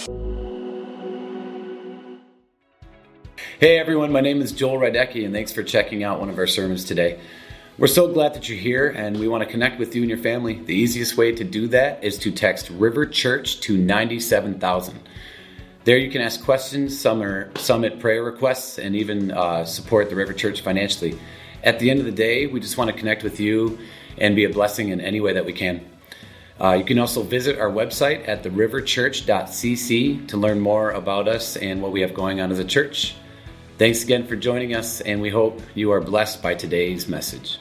Hey everyone, my name is Joel Radecki, and thanks for checking out one of our sermons today. We're so glad that you're here, and we want to connect with you and your family. The easiest way to do that is to text River Church to 97,000. There you can ask questions, submit prayer requests, and even support the River Church financially. At the end of the day, we just want to connect with you and be a blessing in any way that we can. You can also visit our website at theriverchurch.cc to learn more about us and what we have going on as a church. Thanks again for joining us, and we hope you are blessed by today's message.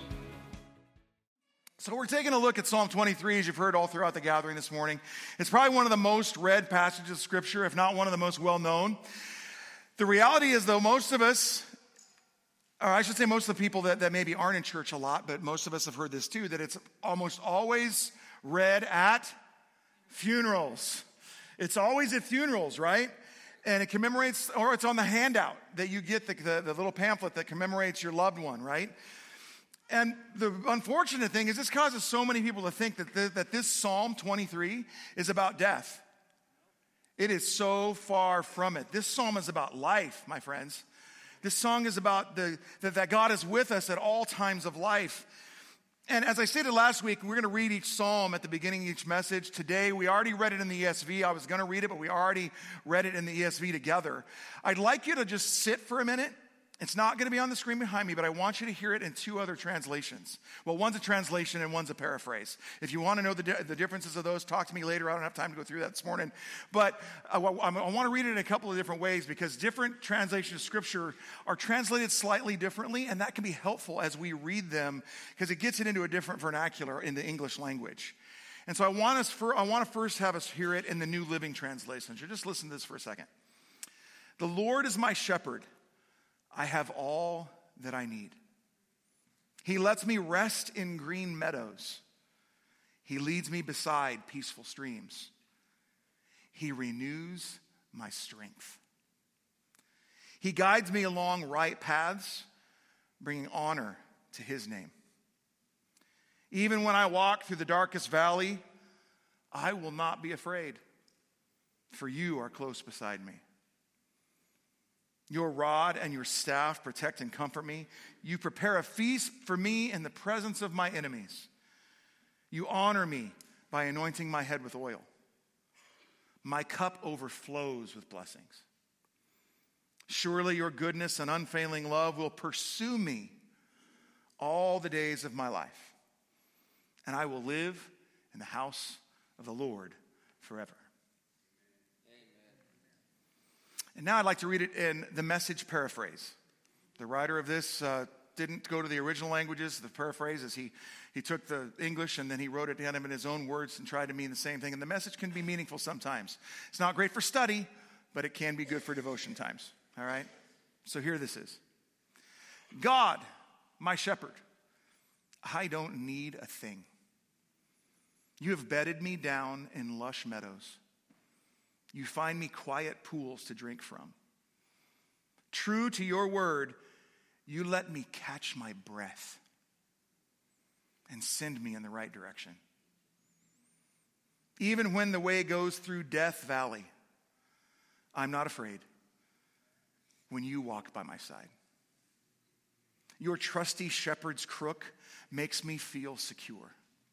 So we're taking a look at Psalm 23, as you've heard all throughout the gathering this morning. It's probably one of the most read passages of Scripture, if not one of the most well-known. The reality is, though, most of us, or I should say most of the people that maybe aren't in church a lot, but most of us have heard this too, that it's almost always read at funerals. It's always at funerals, right? And it commemorates, or it's on the handout that you get, the little pamphlet that commemorates your loved one, right? And the unfortunate thing is this causes so many people to think that this Psalm 23 is about death. It is so far from it. This psalm is about life, my friends. This song is about that God is with us at all times of life. And as I stated last week, we're going to read each psalm at the beginning of each message. Today, we already read it in the ESV. I was going to read it, but we already read it in the ESV together. I'd like you to just sit for a minute. It's not going to be on the screen behind me, but I want you to hear it in two other translations. Well, one's a translation and one's a paraphrase. If you want to know the differences of those, talk to me later. I don't have time to go through that this morning. But I want to read it in a couple of different ways because different translations of Scripture are translated slightly differently, and that can be helpful as we read them because it gets it into a different vernacular in the English language. And so I want to first have us hear it in the New Living Translation. So just listen to this for a second. The Lord is my shepherd. I have all that I need. He lets me rest in green meadows. He leads me beside peaceful streams. He renews my strength. He guides me along right paths, bringing honor to his name. Even when I walk through the darkest valley, I will not be afraid, for you are close beside me. Your rod and your staff protect and comfort me. You prepare a feast for me in the presence of my enemies. You honor me by anointing my head with oil. My cup overflows with blessings. Surely your goodness and unfailing love will pursue me all the days of my life, and I will live in the house of the Lord forever. And now I'd like to read it in the Message paraphrase. The writer of this didn't go to the original languages. The paraphrase is he took the English and then he wrote it down in his own words and tried to mean the same thing. And the Message can be meaningful sometimes. It's not great for study, but it can be good for devotion times. All right? So here this is. God, my shepherd, I don't need a thing. You have bedded me down in lush meadows. You find me quiet pools to drink from. True to your word, you let me catch my breath and send me in the right direction. Even when the way goes through Death Valley, I'm not afraid when you walk by my side. Your trusty shepherd's crook makes me feel secure.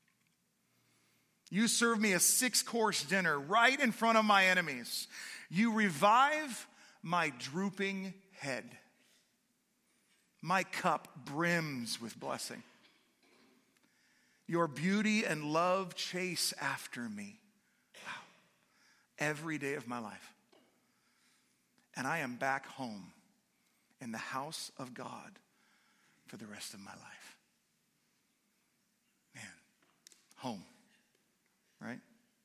You serve me a 6-course dinner right in front of my enemies. You revive my drooping head. My cup brims with blessing. Your beauty and love chase after me. Wow. Every day of my life. And I am back home in the house of God for the rest of my life. Man, home. Right?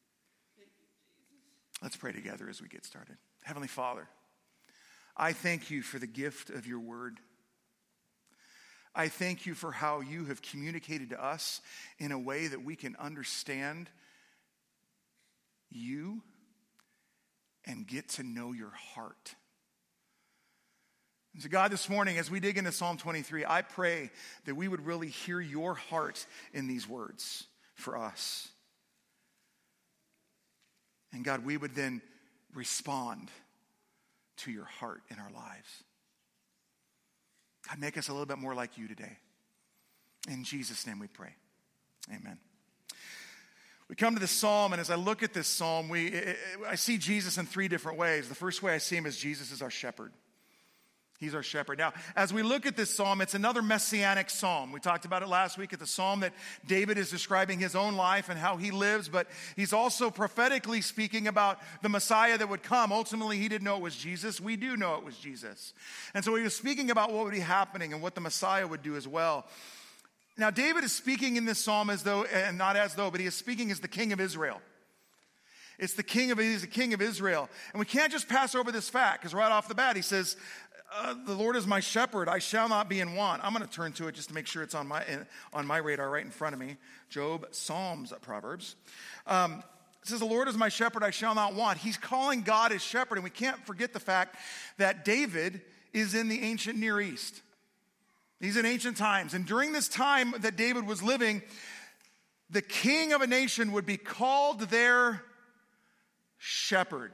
Let's pray together as we get started. Heavenly Father, I thank you for the gift of your word. I thank you for how you have communicated to us in a way that we can understand you and get to know your heart. And so God, this morning, as we dig into Psalm 23, I pray that we would really hear your heart in these words for us. And God, we would then respond to your heart in our lives. God, make us a little bit more like you today. In Jesus' name we pray. Amen. We come to this psalm, and as I look at this psalm, I see Jesus in three different ways. The first way I see him is Jesus is our shepherd. He's our shepherd. Now, as we look at this psalm, it's another messianic psalm. We talked about it last week. It's a psalm that David is describing his own life and how he lives, but he's also prophetically speaking about the Messiah that would come. Ultimately, he didn't know it was Jesus. We do know it was Jesus. And so he was speaking about what would be happening and what the Messiah would do as well. Now, David is speaking in this psalm as though, and not as though, but he is speaking as the king of Israel. He's the king of Israel. And we can't just pass over this fact, because right off the bat, he says, the Lord is my shepherd, I shall not be in want. I'm going to turn to it just to make sure it's on my radar right in front of me. Job, Psalms, Proverbs. It says, the Lord is my shepherd, I shall not want. He's calling God his shepherd, and we can't forget the fact that David is in the ancient Near East. He's in ancient times. And during this time that David was living, the king of a nation would be called their shepherd.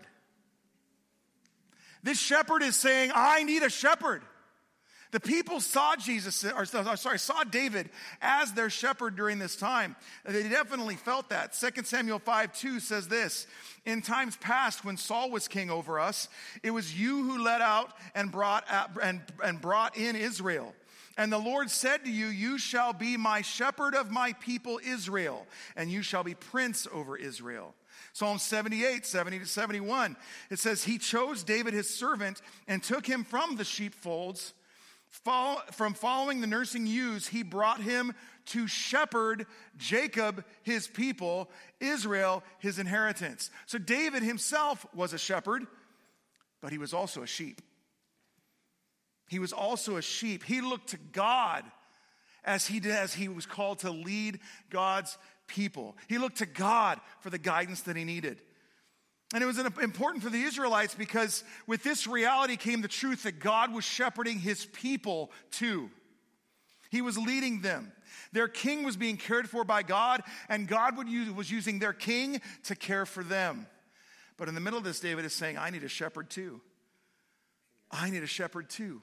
This shepherd is saying, I need a shepherd. The people saw saw David as their shepherd during this time. They definitely felt that. 2 Samuel 5:2 says this, in times past when Saul was king over us, it was you who led out and brought in Israel. And the Lord said to you, you shall be my shepherd of my people Israel, and you shall be prince over Israel. Psalm 78, 70 to 71. It says, he chose David his servant and took him from the sheepfolds. From following the nursing ewes, he brought him to shepherd Jacob his people, Israel his inheritance. So David himself was a shepherd, but he was also a sheep. He was also a sheep. He looked to God as he was called to lead God's people. He looked to God for the guidance that he needed. And it was important for the Israelites because with this reality came the truth that God was shepherding his people too. He was leading them. Their king was being cared for by God, and God was using their king to care for them. But in the middle of this, David is saying, I need a shepherd too. I need a shepherd too.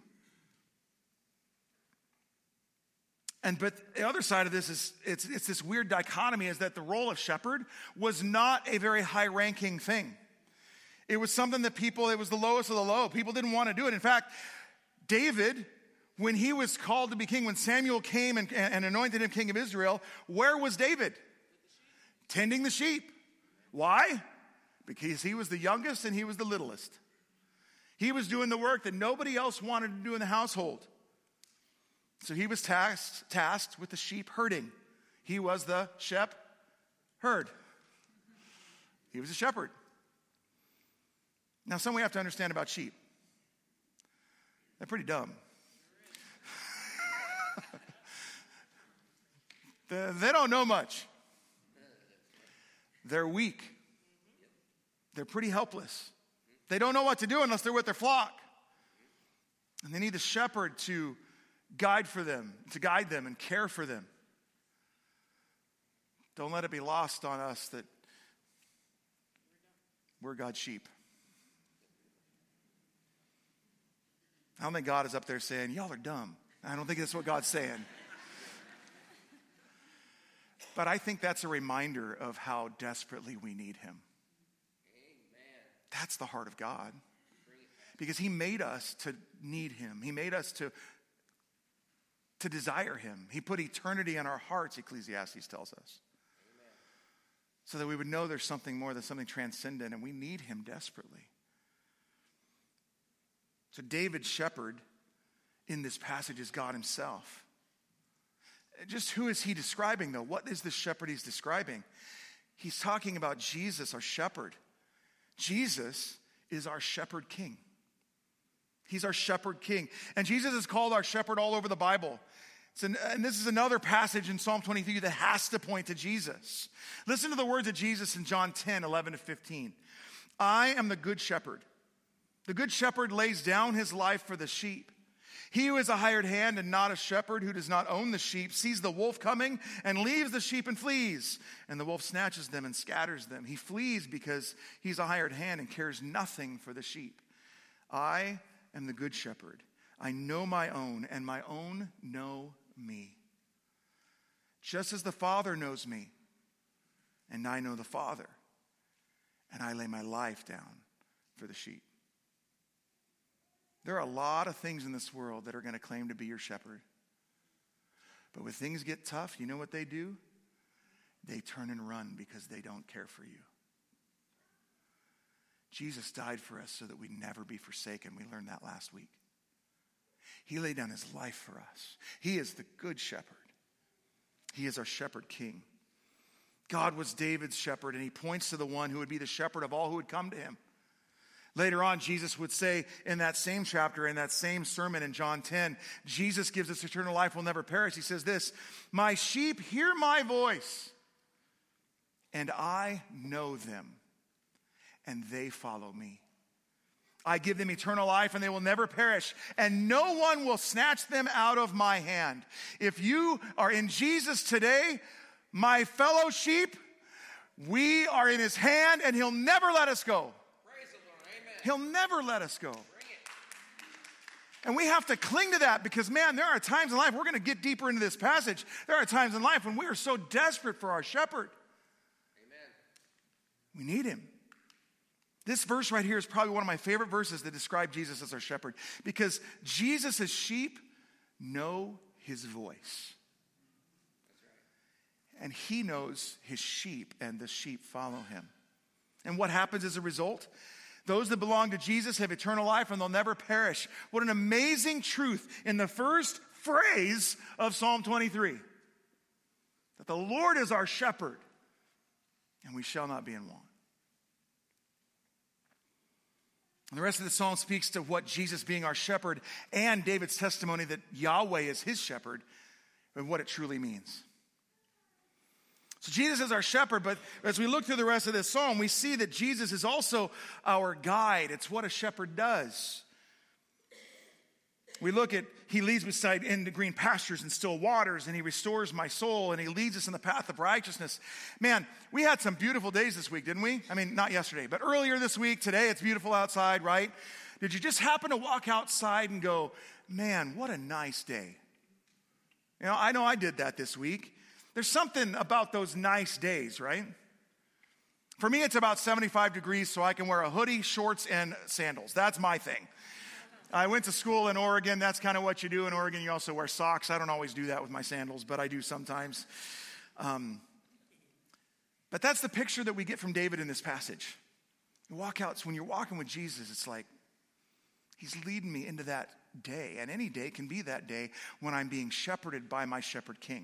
But the other side of this is, it's this weird dichotomy is that the role of shepherd was not a very high-ranking thing. It was something that it was the lowest of the low. People didn't want to do it. In fact, David, when he was called to be king, when Samuel came and anointed him king of Israel, where was David? Tending the sheep. Why? Because he was the youngest and he was the littlest. He was doing the work that nobody else wanted to do in the household. So he was tasked with the sheep herding. He was the shepherd. He was a shepherd. Now, something we have to understand about sheep. They're pretty dumb. They don't know much. They're weak. They're pretty helpless. They don't know what to do unless they're with their flock. And they need the shepherd to guide them and care for them. Don't let it be lost on us that we're God's sheep. I don't think God is up there saying, y'all are dumb. I don't think that's what God's saying. But I think that's a reminder of how desperately we need him. Amen. That's the heart of God. Because he made us to need him. He made us to desire him. He put eternity in our hearts, Ecclesiastes tells us. Amen. So that we would know there's something more, there's something transcendent, and we need him desperately. So David's shepherd in this passage is God himself. Just who is he describing, though? What is the shepherd he's describing? He's talking about Jesus, our shepherd. Jesus is our shepherd king. He's our shepherd king. And Jesus is called our shepherd all over the Bible. And this is another passage in Psalm 23 that has to point to Jesus. Listen to the words of Jesus in John 10, 11 to 15. I am the good shepherd. The good shepherd lays down his life for the sheep. He who is a hired hand and not a shepherd, who does not own the sheep, sees the wolf coming and leaves the sheep and flees. And the wolf snatches them and scatters them. He flees because he's a hired hand and cares nothing for the sheep. I am the good shepherd. I know my own, and my own know me. Just as the Father knows me, and I know the Father, and I lay my life down for the sheep. There are a lot of things in this world that are going to claim to be your shepherd. But when things get tough, you know what they do? They turn and run because they don't care for you. Jesus died for us so that we'd never be forsaken. We learned that last week. He laid down his life for us. He is the good shepherd. He is our shepherd king. God was David's shepherd, and he points to the one who would be the shepherd of all who would come to him. Later on, Jesus would say in that same chapter, in that same sermon in John 10, Jesus gives us eternal life, will never perish. He says this, my sheep hear my voice, and I know them, and they follow me. I give them eternal life, and they will never perish, and no one will snatch them out of my hand. If you are in Jesus today, my fellow sheep, we are in his hand, and he'll never let us go. He'll never let us go. And we have to cling to that because, man, there are times in life, we're going to get deeper into this passage. There are times in life when we are so desperate for our shepherd. Amen. We need him. This verse right here is probably one of my favorite verses that describe Jesus as our shepherd because Jesus' sheep know his voice. That's right. And he knows his sheep, and the sheep follow him. And what happens as a result? Those that belong to Jesus have eternal life and they'll never perish. What an amazing truth in the first phrase of Psalm 23. That the Lord is our shepherd and we shall not be in want. And the rest of the psalm speaks to what Jesus being our shepherd and David's testimony that Yahweh is his shepherd and what it truly means. So Jesus is our shepherd, but as we look through the rest of this psalm, we see that Jesus is also our guide. It's what a shepherd does. We look at, he leads beside into green pastures and still waters, and he restores my soul, and he leads us in the path of righteousness. Man, we had some beautiful days this week, didn't we? I mean, not yesterday, but earlier this week, today it's beautiful outside, right? Did you just happen to walk outside and go, man, what a nice day? You know I did that this week. There's something about those nice days, right? For me, it's about 75 degrees, so I can wear a hoodie, shorts, and sandals. That's my thing. I went to school in Oregon. That's kind of what you do in Oregon. You also wear socks. I don't always do that with my sandals, but I do sometimes. But that's the picture that we get from David in this passage. You walk out, so when you're walking with Jesus, it's like he's leading me into that day. And any day can be that day when I'm being shepherded by my shepherd king.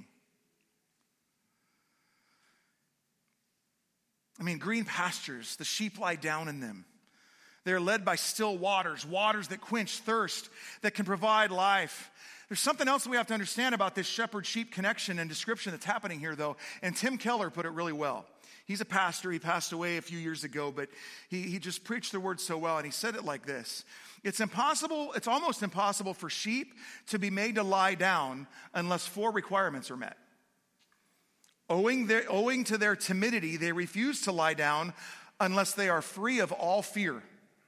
I mean, green pastures, the sheep lie down in them. They're led by still waters, waters that quench thirst, that can provide life. There's something else that we have to understand about this shepherd-sheep connection and description that's happening here, though. And Tim Keller put it really well. He's a pastor. He passed away a few years ago, but he just preached the word so well. And he said it like this. It's almost impossible for sheep to be made to lie down unless 4 requirements are met. Owing to their timidity, they refuse to lie down unless they are free of all fear.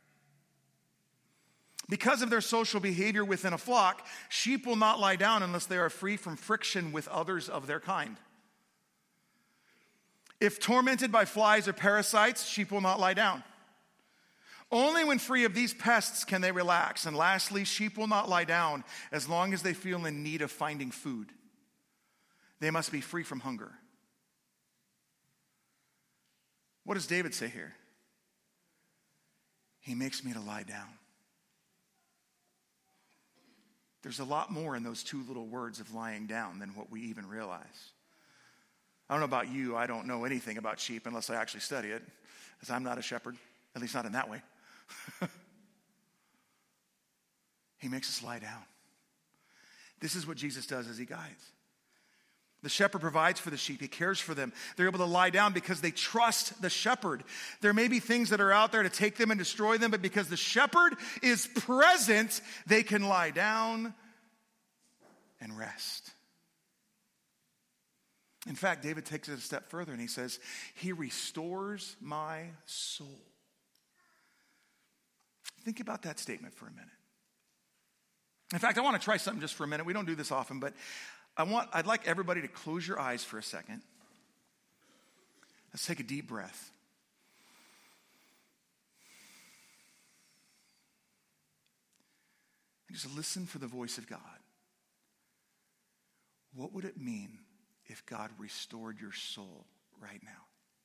Because of their social behavior within a flock, sheep will not lie down unless they are free from friction with others of their kind. If tormented by flies or parasites, sheep will not lie down. Only when free of these pests can they relax. And lastly, sheep will not lie down as long as they feel in need of finding food. They must be free from hunger. What does David say here? He makes me to lie down. There's a lot more in those 2 little words of lying down than what we even realize. I don't know about you. I don't know anything about sheep unless I actually study it, because I'm not a shepherd, at least not in that way. He makes us lie down. This is what Jesus does as he guides. The shepherd provides for the sheep. He cares for them. They're able to lie down because they trust the shepherd. There may be things that are out there to take them and destroy them, but because the shepherd is present, they can lie down and rest. In fact, David takes it a step further and he says, he restores my soul. Think about that statement for a minute. In fact, I want to try something just for a minute. We don't do this often, but I'd like everybody to close your eyes for a second. Let's take a deep breath. And just listen for the voice of God. What would it mean if God restored your soul right now?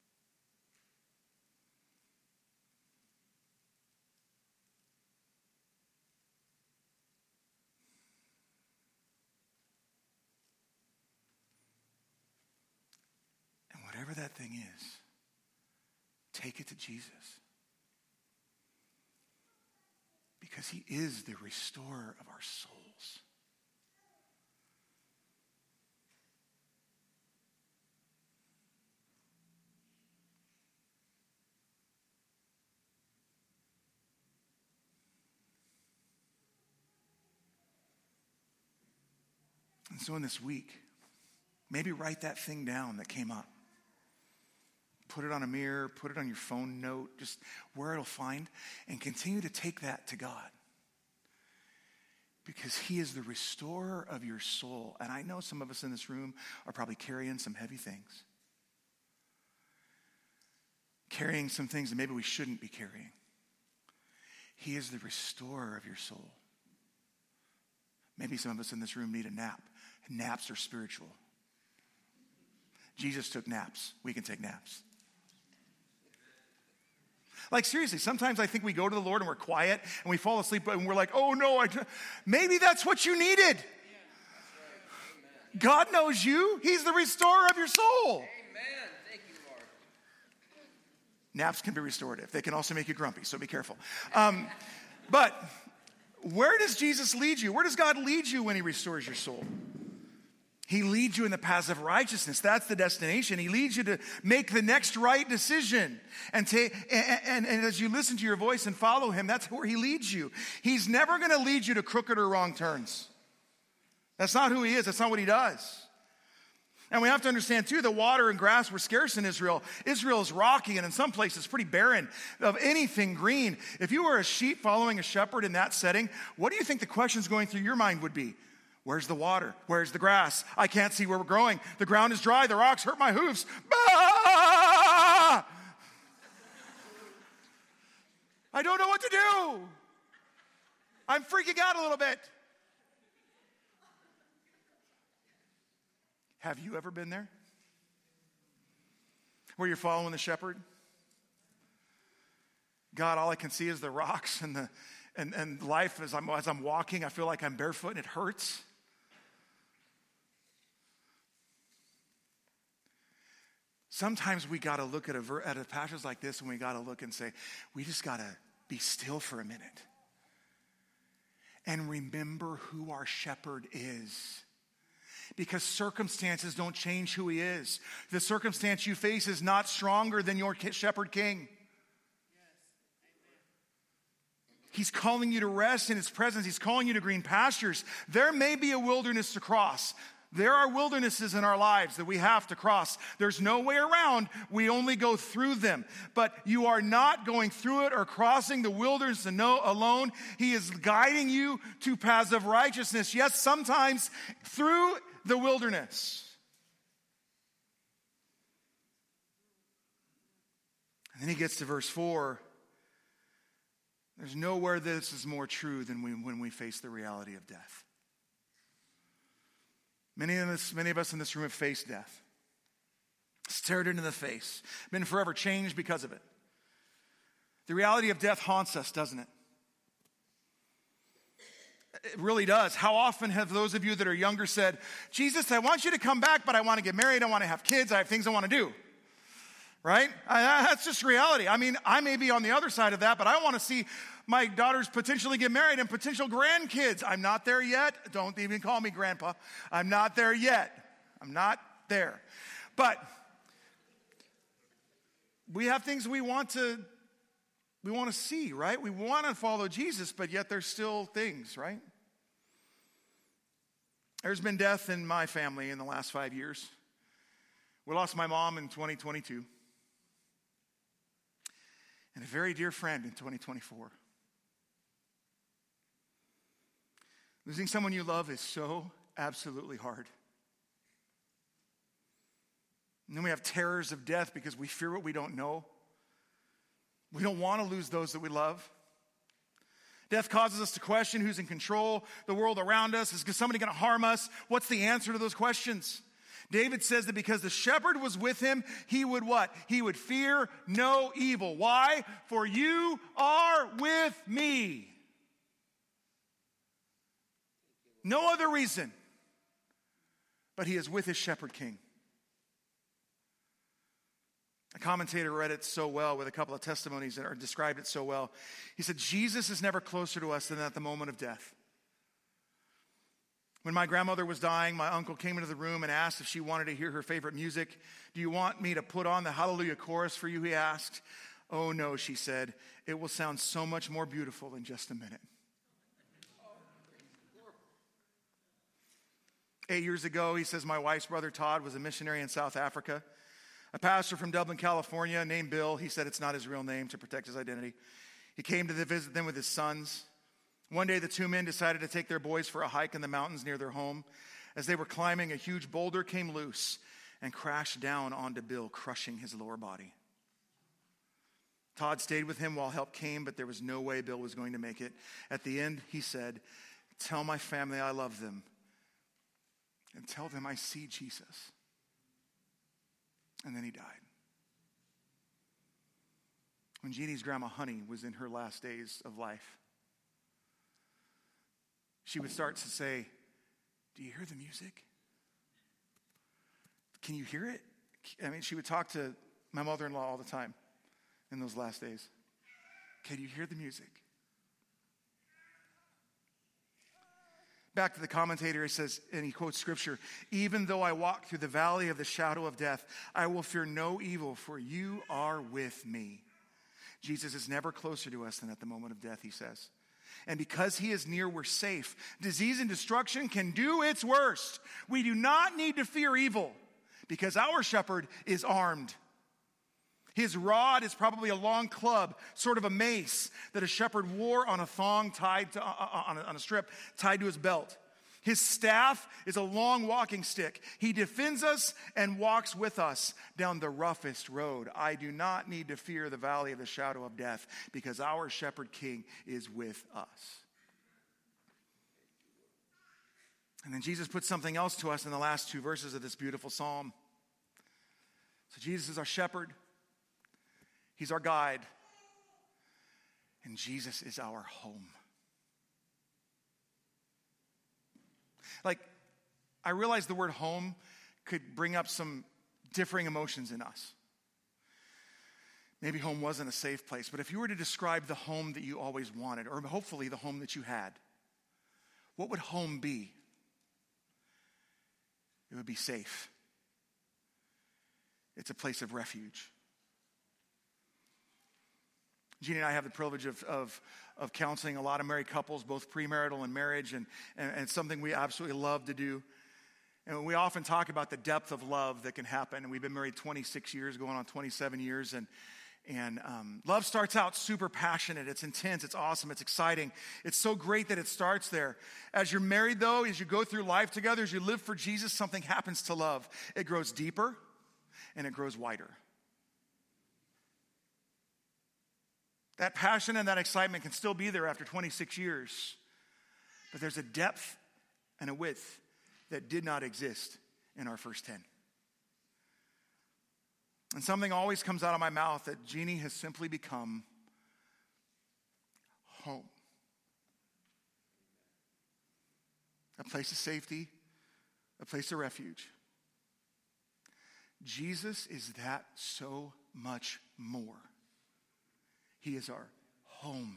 And whatever that thing is, take it to Jesus. Because he is the restorer of our souls. And so in this week, maybe write that thing down that came up. Put it on a mirror, put it on your phone note, just where it'll find, and continue to take that to God. Because he is the restorer of your soul. And I know some of us in this room are probably carrying some heavy things. Carrying some things that maybe we shouldn't be carrying. He is the restorer of your soul. Maybe some of us in this room need a nap. Naps are spiritual. Jesus took naps. We can take naps. Like seriously, sometimes I think we go to the Lord and we're quiet and we fall asleep and we're like, oh no, maybe that's what you needed. God knows you. He's the restorer of your soul. Amen. Thank you, Lord. Naps can be restorative. They can also make you grumpy, so be careful. But where does Jesus lead you? Where does God lead you when he restores your soul? He leads you in the paths of righteousness. That's the destination. He leads you to make the next right decision. And as you listen to your voice and follow him, that's where he leads you. He's never going to lead you to crooked or wrong turns. That's not who he is. That's not what he does. And we have to understand, too, that water and grass were scarce in Israel. Israel is rocky and in some places pretty barren of anything green. If you were a sheep following a shepherd in that setting, what do you think the questions going through your mind would be? Where's the water? Where's the grass? I can't see where we're growing. The ground is dry. The rocks hurt my hooves. Bah! I don't know what to do. I'm freaking out a little bit. Have you ever been there? Where you're following the shepherd? God, all I can see is the rocks and life as I'm walking, I feel like I'm barefoot and it hurts. Sometimes we got to look at a passage like this and we got to look and say, we just got to be still for a minute and remember who our shepherd is. Because circumstances don't change who he is. The circumstance you face is not stronger than your shepherd king. He's calling you to rest in his presence. He's calling you to green pastures. There may be a wilderness to cross. There are wildernesses in our lives that we have to cross. There's no way around. We only go through them. But you are not going through it or crossing the wilderness alone. He is guiding you to paths of righteousness. Yes, sometimes through the wilderness. And then he gets to verse 4. There's nowhere this is more true than when we face the reality of death. Many of us in this room have faced death. Stared it in the face. Been forever changed because of it. The reality of death haunts us, doesn't it? It really does. How often have those of you that are younger said, Jesus, I want you to come back, but I want to get married. I want to have kids. I have things I want to do. Right? That's just reality. I mean, I may be on the other side of that, but I want to see my daughters potentially get married and potential grandkids. I'm not there yet. Don't even call me grandpa. I'm not there yet. I'm not there. But we have things we want to see, right? We want to follow Jesus, but yet there's still things, right? There's been death in my family in the last 5 years. We lost my mom in 2022. And a very dear friend in 2024. Losing someone you love is so absolutely hard. And then we have terrors of death because we fear what we don't know. We don't want to lose those that we love. Death causes us to question who's in control, the world around us. Is somebody going to harm us? What's the answer to those questions? David says that because the shepherd was with him, he would what? He would fear no evil. Why? For you are with me. No other reason. But he is with his shepherd king. A commentator read it so well with a couple of testimonies that described it so well. He said, Jesus is never closer to us than at the moment of death. When my grandmother was dying, my uncle came into the room and asked if she wanted to hear her favorite music. Do you want me to put on the Hallelujah chorus for you, he asked. Oh no, she said. It will sound so much more beautiful in just a minute. 8 years ago, he says, my wife's brother Todd was a missionary in South Africa. A pastor from Dublin, California, named Bill. He said it's not his real name to protect his identity. He came to visit them with his sons. One day, the two men decided to take their boys for a hike in the mountains near their home. As they were climbing, a huge boulder came loose and crashed down onto Bill, crushing his lower body. Todd stayed with him while help came, but there was no way Bill was going to make it. At the end, he said, tell my family I love them and tell them I see Jesus. And then he died. When Jeannie's grandma Honey was in her last days of life, she would start to say, do you hear the music? Can you hear it? I mean, she would talk to my mother-in-law all the time in those last days. Can you hear the music? Back to the commentator, he says, and he quotes scripture, even though I walk through the valley of the shadow of death, I will fear no evil, for you are with me. Jesus is never closer to us than at the moment of death, he says. And because he is near, we're safe. Disease and destruction can do its worst. We do not need to fear evil because our shepherd is armed. His rod is probably a long club, sort of a mace that a shepherd wore on a thong tied to, on a strip tied to his belt. His staff is a long walking stick. He defends us and walks with us down the roughest road. I do not need to fear the valley of the shadow of death because our shepherd king is with us. And then Jesus puts something else to us in the last two verses of this beautiful psalm. So Jesus is our shepherd. He's our guide. And Jesus is our home. Like, I realize the word home could bring up some differing emotions in us. Maybe home wasn't a safe place, but if you were to describe the home that you always wanted, or hopefully the home that you had, what would home be? It would be safe. It's a place of refuge. Jeannie and I have the privilege of counseling a lot of married couples, both premarital and marriage, and it's something we absolutely love to do. And we often talk about the depth of love that can happen. And we've been married 26 years, going on 27 years. And love starts out super passionate. It's intense. It's awesome. It's exciting. It's so great that it starts there. As you're married, though, as you go through life together, as you live for Jesus, something happens to love. It grows deeper and it grows wider. That passion and that excitement can still be there after 26 years. But there's a depth and a width that did not exist in our first 10. And something always comes out of my mouth that Jeannie has simply become home. A place of safety, a place of refuge. Jesus is that so much more. He is our home.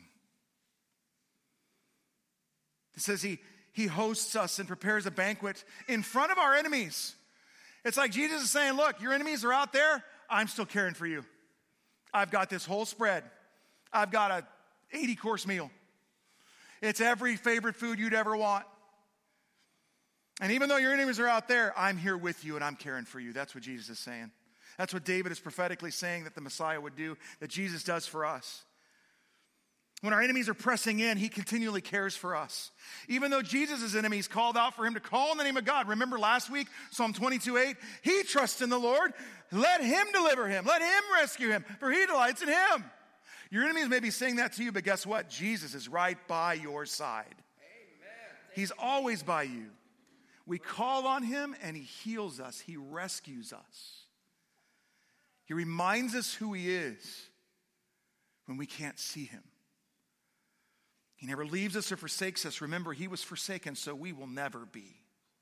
It says he hosts us and prepares a banquet in front of our enemies. It's like Jesus is saying, look, your enemies are out there. I'm still caring for you. I've got this whole spread. I've got a 80-course meal. It's every favorite food you'd ever want. And even though your enemies are out there, I'm here with you and I'm caring for you. That's what Jesus is saying. That's what David is prophetically saying that the Messiah would do, that Jesus does for us. When our enemies are pressing in, he continually cares for us. Even though Jesus' enemies called out for him to call on the name of God. Remember last week, Psalm 22:8, he trusts in the Lord. Let him deliver him. Let him rescue him, for he delights in him. Your enemies may be saying that to you, but guess what? Jesus is right by your side. Amen. He's always by you. We call on him and he heals us. He rescues us. He reminds us who he is when we can't see him. He never leaves us or forsakes us. Remember, he was forsaken, so we will never be.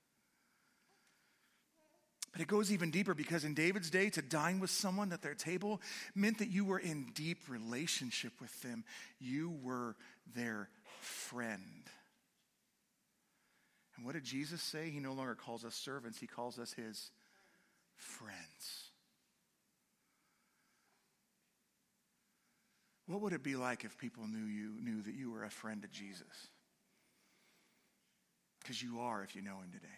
But it goes even deeper because in David's day, to dine with someone at their table meant that you were in deep relationship with them. You were their friend. And what did Jesus say? He no longer calls us servants. He calls us his friends. What would it be like if people knew that you were a friend to Jesus? Because you are if you know him today.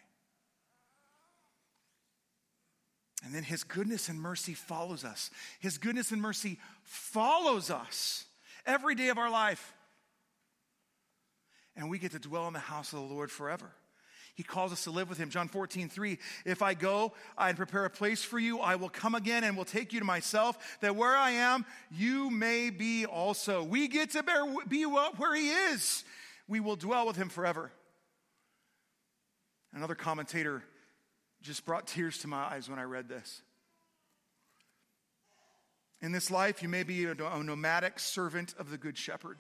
And then his goodness and mercy follows us. His goodness and mercy follows us every day of our life. And we get to dwell in the house of the Lord forever. He calls us to live with him. John 14:3, if I go and prepare a place for you, I will come again and will take you to myself, that where I am, you may be also. We get to be where he is. We will dwell with him forever. Another commentator just brought tears to my eyes when I read this. In this life, you may be a nomadic servant of the Good Shepherd.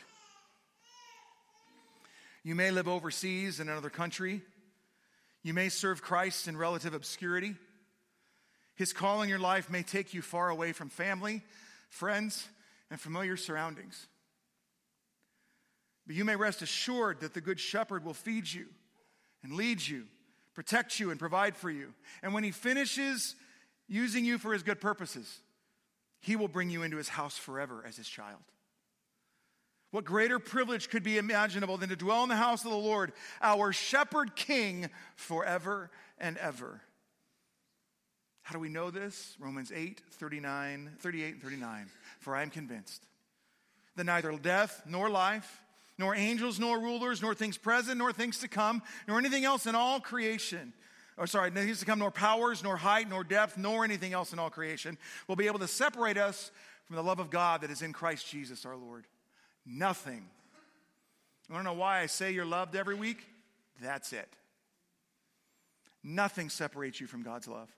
You may live overseas in another country. You may serve Christ in relative obscurity. His call in your life may take you far away from family, friends, and familiar surroundings. But you may rest assured that the Good Shepherd will feed you and lead you, protect you, and provide for you. And when he finishes using you for his good purposes, he will bring you into his house forever as his child. What greater privilege could be imaginable than to dwell in the house of the Lord, our shepherd king, forever and ever? How do we know this? Romans 38 and 39. For I am convinced that neither death nor life, nor angels, nor rulers, nor things present, nor things to come, nor anything else in all creation, things to come, nor powers, nor height, nor depth, nor anything else in all creation will be able to separate us from the love of God that is in Christ Jesus our Lord. Nothing. I don't know why I say you're loved every week. That's it. Nothing separates you from God's love.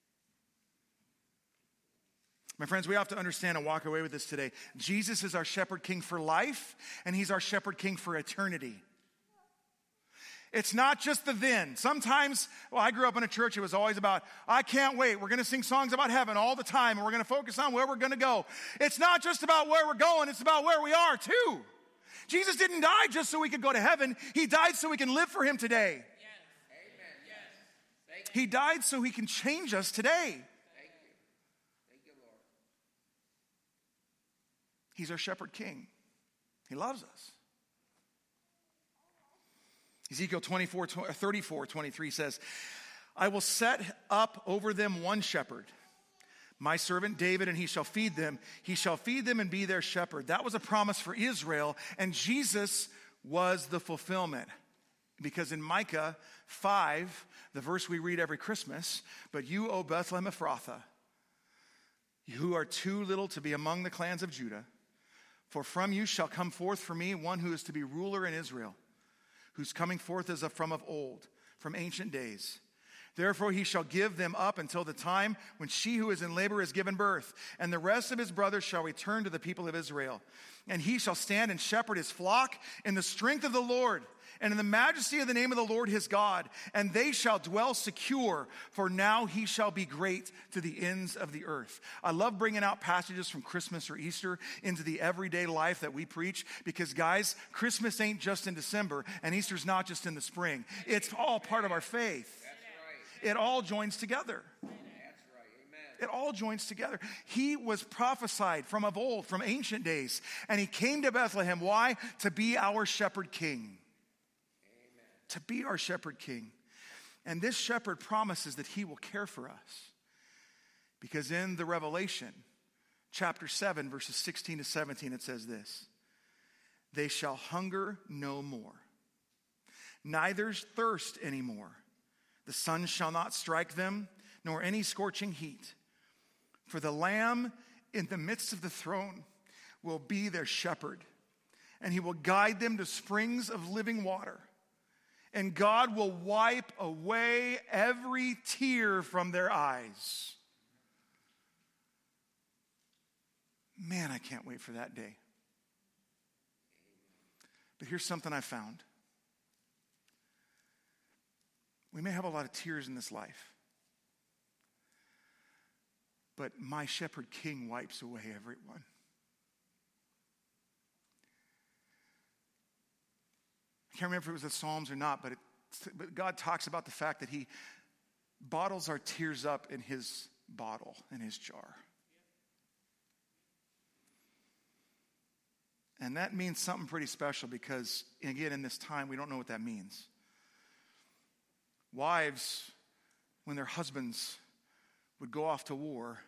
My friends, we have to understand and walk away with this today. Jesus is our shepherd king for life, and he's our shepherd king for eternity. It's not just the then. Sometimes, I grew up in a church, it was always about, I can't wait. We're going to sing songs about heaven all the time, and we're going to focus on where we're going to go. It's not just about where we're going, it's about where we are too. Jesus didn't die just so we could go to heaven. He died so we can live for him today. Yes. Amen. Yes. Thank you. He died so he can change us today. Thank you. Thank you, Lord. He's our shepherd king. He loves us. Ezekiel 34:23 says, I will set up over them one shepherd, my servant David, and he shall feed them. He shall feed them and be their shepherd. That was a promise for Israel, and Jesus was the fulfillment. Because in Micah 5, the verse we read every Christmas, but you, O Bethlehem Ephrathah, who are too little to be among the clans of Judah, for from you shall come forth for me one who is to be ruler in Israel, whose coming forth is from of old, from ancient days. Therefore he shall give them up until the time when she who is in labor is given birth, and the rest of his brothers shall return to the people of Israel. And he shall stand and shepherd his flock in the strength of the Lord, and in the majesty of the name of the Lord his God. And they shall dwell secure, for now he shall be great to the ends of the earth. I love bringing out passages from Christmas or Easter into the everyday life that we preach, because guys, Christmas ain't just in December, and Easter's not just in the spring. It's all part of our faith. That's right. It all joins together. That's right. Amen. It all joins together. He was prophesied from of old, from ancient days, and he came to Bethlehem. Why? To be our shepherd king. To be our shepherd king. And this shepherd promises that he will care for us. Because in the Revelation, chapter 7, verses 16 to 17, it says this: they shall hunger no more, neither thirst anymore. The sun shall not strike them, nor any scorching heat. For the Lamb in the midst of the throne will be their shepherd, and he will guide them to springs of living water. And God will wipe away every tear from their eyes. Man, I can't wait for that day. But here's something I found. We may have a lot of tears in this life, but my shepherd king wipes away everyone. I can't remember if it was the Psalms or not, but God talks about the fact that he bottles our tears up in his bottle, in his jar. And that means something pretty special because, again, in this time, we don't know what that means. Wives, when their husbands would go off to war,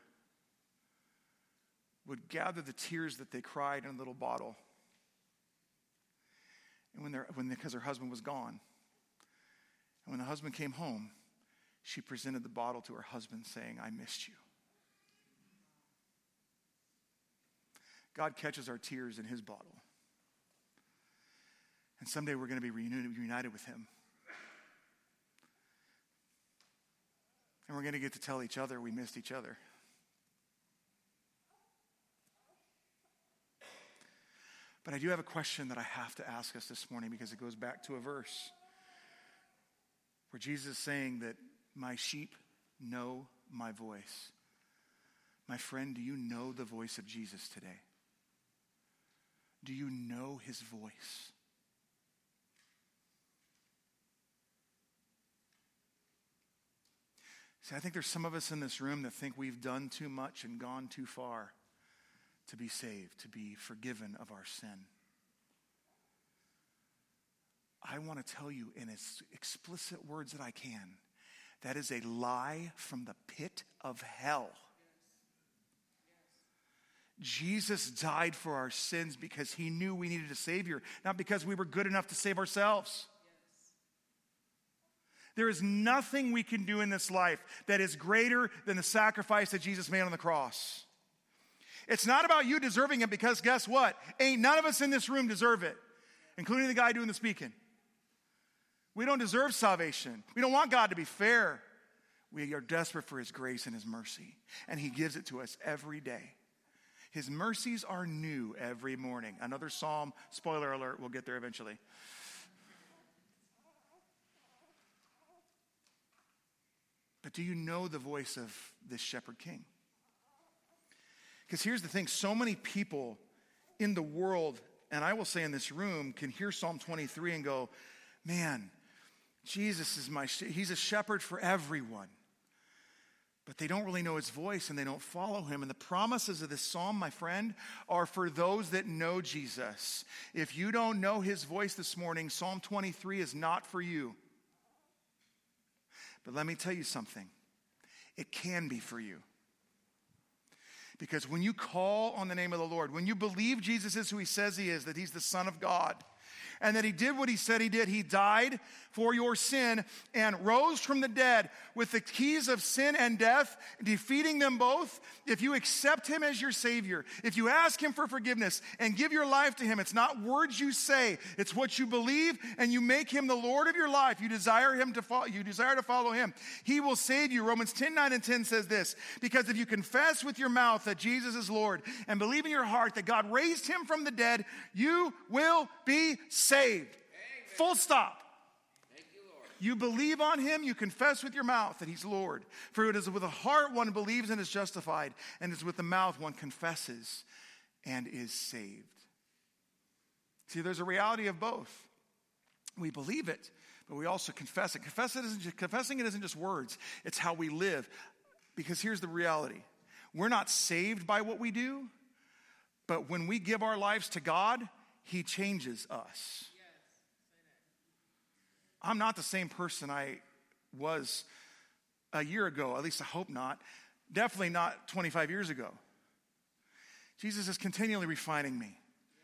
would gather the tears that they cried in a little bottle. And because her husband was gone. And when the husband came home, she presented the bottle to her husband saying, I missed you. God catches our tears in his bottle. And someday we're going to be reunited with him. And we're going to get to tell each other we missed each other. But I do have a question that I have to ask us this morning because it goes back to a verse where Jesus is saying that my sheep know my voice. My friend, do you know the voice of Jesus today? Do you know his voice? See, I think there's some of us in this room that think we've done too much and gone too far to be saved, to be forgiven of our sin. I want to tell you in as explicit words that I can, that is a lie from the pit of hell. Jesus died for our sins because he knew we needed a Savior, not because we were good enough to save ourselves. There is nothing we can do in this life that is greater than the sacrifice that Jesus made on the cross. It's not about you deserving it because guess what? Ain't none of us in this room deserve it, including the guy doing the speaking. We don't deserve salvation. We don't want God to be fair. We are desperate for his grace and his mercy, and he gives it to us every day. His mercies are new every morning. Another psalm, spoiler alert, we'll get there eventually. But do you know the voice of this shepherd king? Because here's the thing, so many people in the world, and I will say in this room, can hear Psalm 23 and go, man, Jesus is he's a shepherd for everyone. But they don't really know his voice and they don't follow him. And the promises of this psalm, my friend, are for those that know Jesus. If you don't know his voice this morning, Psalm 23 is not for you. But let me tell you something. It can be for you. Because when you call on the name of the Lord, when you believe Jesus is who he says he is, that he's the Son of God, and that he did what he said he did, he died for your sin and rose from the dead with the keys of sin and death, defeating them both. If you accept him as your Savior, if you ask him for forgiveness and give your life to him, it's not words you say, it's what you believe, and you make him the Lord of your life. You desire to follow him. He will save you. Romans 10:9 and 10 says this, because if you confess with your mouth that Jesus is Lord and believe in your heart that God raised him from the dead, you will be saved. Amen. Full stop. Thank you, Lord. You believe on him, you confess with your mouth that he's Lord. For it is with the heart one believes and is justified, and it's with the mouth one confesses and is saved. See, there's a reality of both. We believe it, but we also confess it. Confessing it isn't just words, it's how we live. Because here's the reality. We're not saved by what we do, but when we give our lives to God, he changes us. I'm not the same person I was a year ago. At least I hope not. Definitely not 25 years ago. Jesus is continually refining me.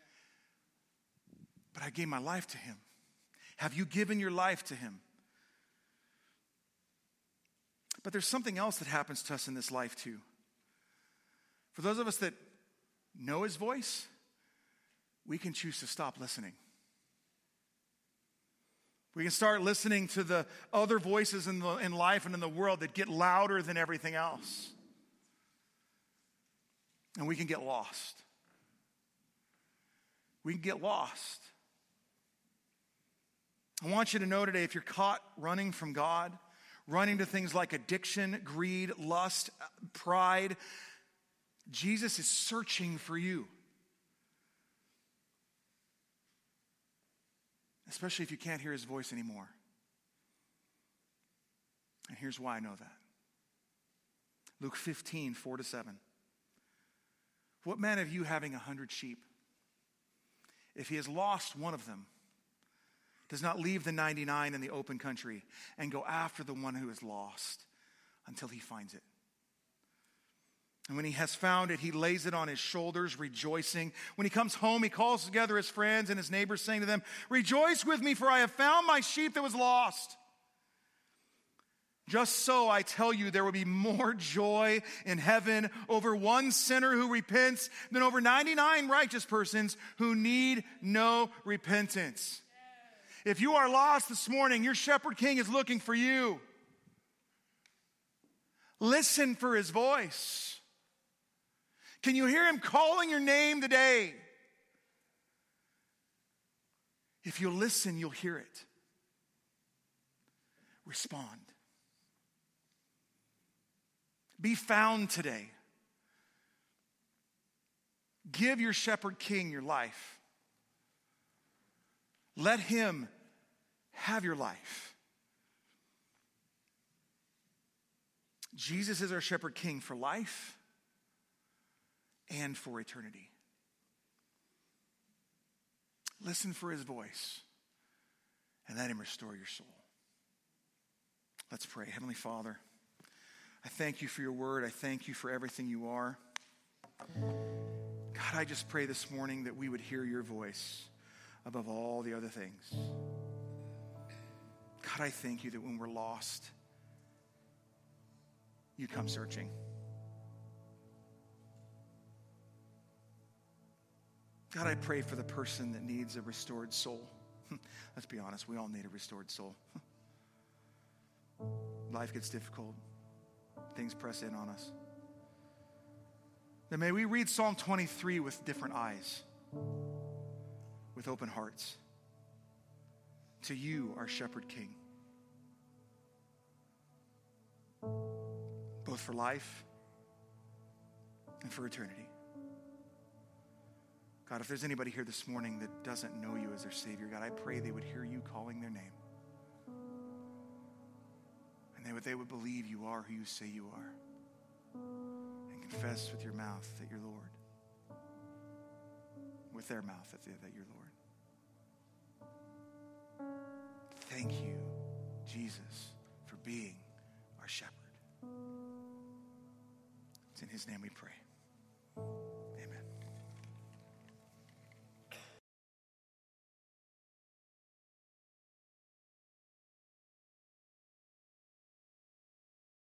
But I gave my life to him. Have you given your life to him? But there's something else that happens to us in this life too. For those of us that know his voice, we can choose to stop listening. We can start listening to the other voices in life and in the world that get louder than everything else. And we can get lost. We can get lost. I want you to know today, if you're caught running from God, running to things like addiction, greed, lust, pride, Jesus is searching for you. Especially if you can't hear his voice anymore. And here's why I know that. Luke 15, 4-7. What man of you having 100 sheep, if he has lost one of them, does not leave the 99 in the open country and go after the one who is lost until he finds it? And when he has found it, he lays it on his shoulders, rejoicing. When he comes home, he calls together his friends and his neighbors, saying to them, "Rejoice with me, for I have found my sheep that was lost." Just so, I tell you, there will be more joy in heaven over one sinner who repents than over 99 righteous persons who need no repentance. If you are lost this morning, your shepherd king is looking for you. Listen for his voice. Can you hear him calling your name today? If you listen, you'll hear it. Respond. Be found today. Give your shepherd king your life. Let him have your life. Jesus is our shepherd king for life and for eternity. Listen for his voice and let him restore your soul. Let's pray. Heavenly Father, I thank you for your word. I thank you for everything you are. God, I just pray this morning that we would hear your voice above all the other things. God, I thank you that when we're lost, you come searching. God, I pray for the person that needs a restored soul. Let's be honest, we all need a restored soul. Life gets difficult. Things press in on us. Then may we read Psalm 23 with different eyes, with open hearts. To you, our shepherd king. Both for life and for eternity. God, if there's anybody here this morning that doesn't know you as their Savior, God, I pray they would hear you calling their name. And they would believe you are who you say you are. And confess with your mouth that you're Lord. With their mouth that you're Lord. Thank you, Jesus, for being our shepherd. It's in his name we pray.